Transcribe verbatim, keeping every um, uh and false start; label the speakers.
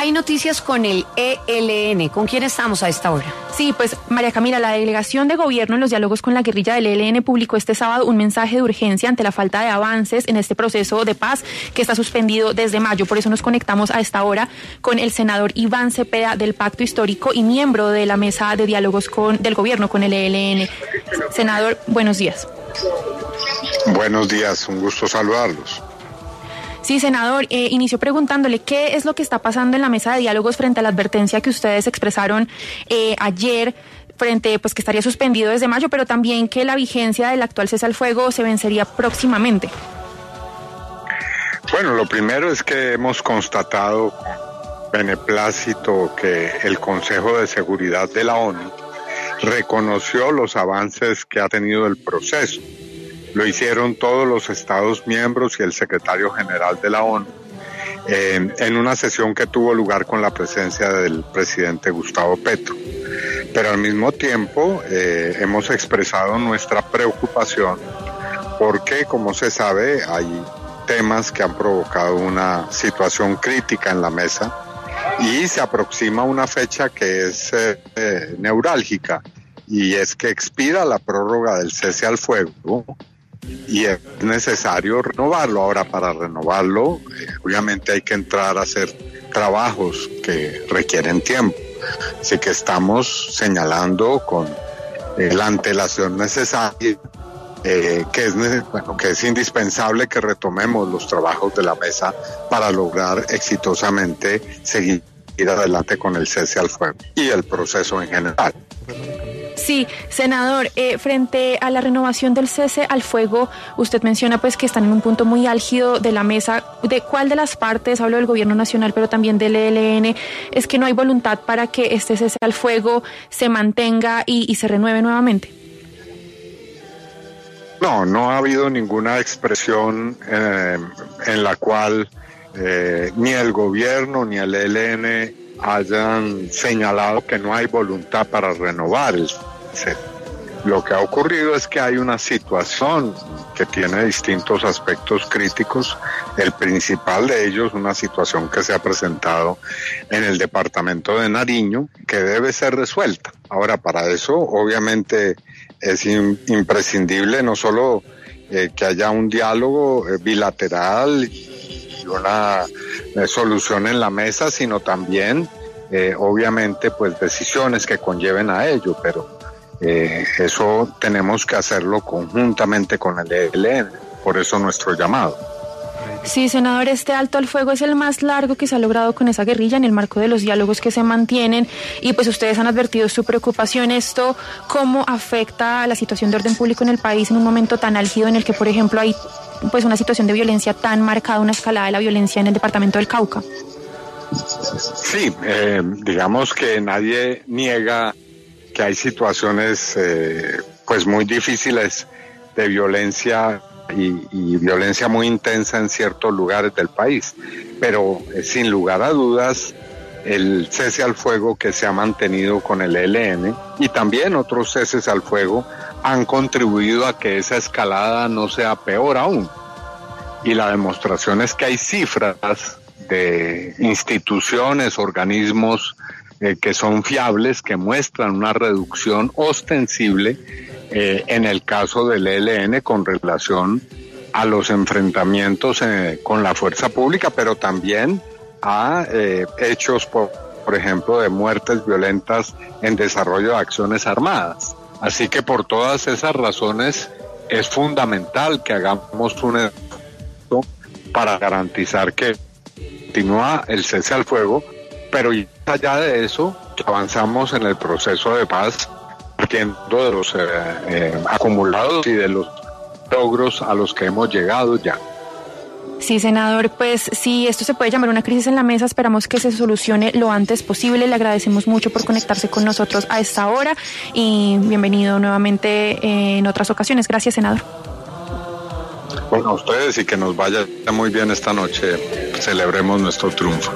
Speaker 1: Hay noticias con el E L N. ¿Con quién estamos a esta hora?
Speaker 2: Sí, pues María Camila, la delegación de gobierno en los diálogos con la guerrilla del E L N publicó este sábado un mensaje de urgencia ante la falta de avances en este proceso de paz que está suspendido desde mayo. Por eso nos conectamos a esta hora con el senador Iván Cepeda del Pacto Histórico y miembro de la mesa de diálogos con, del gobierno con el E L N. Senador, buenos días.
Speaker 3: Buenos días, un gusto saludarlos.
Speaker 2: Sí, senador, eh, inició preguntándole qué es lo que está pasando en la mesa de diálogos frente a la advertencia que ustedes expresaron eh, ayer, frente, pues que estaría suspendido desde mayo, pero también que la vigencia del actual cese al fuego se vencería próximamente.
Speaker 3: Bueno, lo primero es que hemos constatado con beneplácito que el Consejo de Seguridad de la ONU reconoció los avances que ha tenido el proceso. Lo hicieron todos los Estados miembros y el secretario general de la ONU eh, en una sesión que tuvo lugar con la presencia del presidente Gustavo Petro. Pero al mismo tiempo eh, hemos expresado nuestra preocupación porque, como se sabe, hay temas que han provocado una situación crítica en la mesa y se aproxima una fecha que es eh, eh, neurálgica, y es que expira la prórroga del cese al fuego y es necesario renovarlo. Ahora, para renovarlo, eh, obviamente hay que entrar a hacer trabajos que requieren tiempo. Así que estamos señalando con eh, la antelación necesaria eh, que, es, bueno, que es indispensable que retomemos los trabajos de la mesa para lograr exitosamente seguir adelante con el cese al fuego y el proceso en general.
Speaker 2: Sí, senador, eh, frente a la renovación del cese al fuego, usted menciona pues que están en un punto muy álgido de la mesa. ¿De cuál de las partes, hablo del gobierno nacional, pero también del E L N, es que no hay voluntad para que este cese al fuego se mantenga y, y se renueve nuevamente?
Speaker 3: No, no ha habido ninguna expresión eh, en la cual eh, ni el gobierno ni el E L N hayan señalado que no hay voluntad para renovar el cese. Lo que ha ocurrido es que hay una situación que tiene distintos aspectos críticos. El principal de ellos, una situación que se ha presentado en el departamento de Nariño, que debe ser resuelta. Ahora, para eso, obviamente, es in, imprescindible no solo eh, que haya un diálogo eh, bilateral y una eh, solución en la mesa, sino también, eh, obviamente, pues decisiones que conlleven a ello, pero eh, eso tenemos que hacerlo conjuntamente con el E L N, por eso nuestro llamado.
Speaker 2: Sí, senador, este alto al fuego es el más largo que se ha logrado con esa guerrilla en el marco de los diálogos que se mantienen, y pues ustedes han advertido su preocupación. ¿Esto cómo afecta a la situación de orden público en el país en un momento tan álgido en el que, por ejemplo, hay pues una situación de violencia tan marcada, una escalada de la violencia en el departamento del Cauca?
Speaker 3: Sí, eh, digamos que nadie niega que hay situaciones eh, pues muy difíciles de violencia y, y violencia muy intensa en ciertos lugares del país, pero eh, sin lugar a dudas el cese al fuego que se ha mantenido con el E L N y también otros ceses al fuego han contribuido a que esa escalada no sea peor aún. Y la demostración es que hay cifras de instituciones, organismos eh, que son fiables, que muestran una reducción ostensible eh, en el caso del E L N con relación a los enfrentamientos eh, con la fuerza pública, pero también a eh, hechos, por, por ejemplo, de muertes violentas en desarrollo de acciones armadas. Así que por todas esas razones es fundamental que hagamos un esfuerzo para garantizar que continúa el cese al fuego, pero y allá de eso, avanzamos en el proceso de paz, partiendo de los eh, eh, acumulados y de los logros a los que hemos llegado ya.
Speaker 2: Sí, senador, pues sí, esto se puede llamar una crisis en la mesa, esperamos que se solucione lo antes posible. Le agradecemos mucho por conectarse con nosotros a esta hora y bienvenido nuevamente en otras ocasiones. Gracias, senador.
Speaker 3: Bueno, a ustedes y que nos vaya muy bien esta noche, celebremos nuestro triunfo.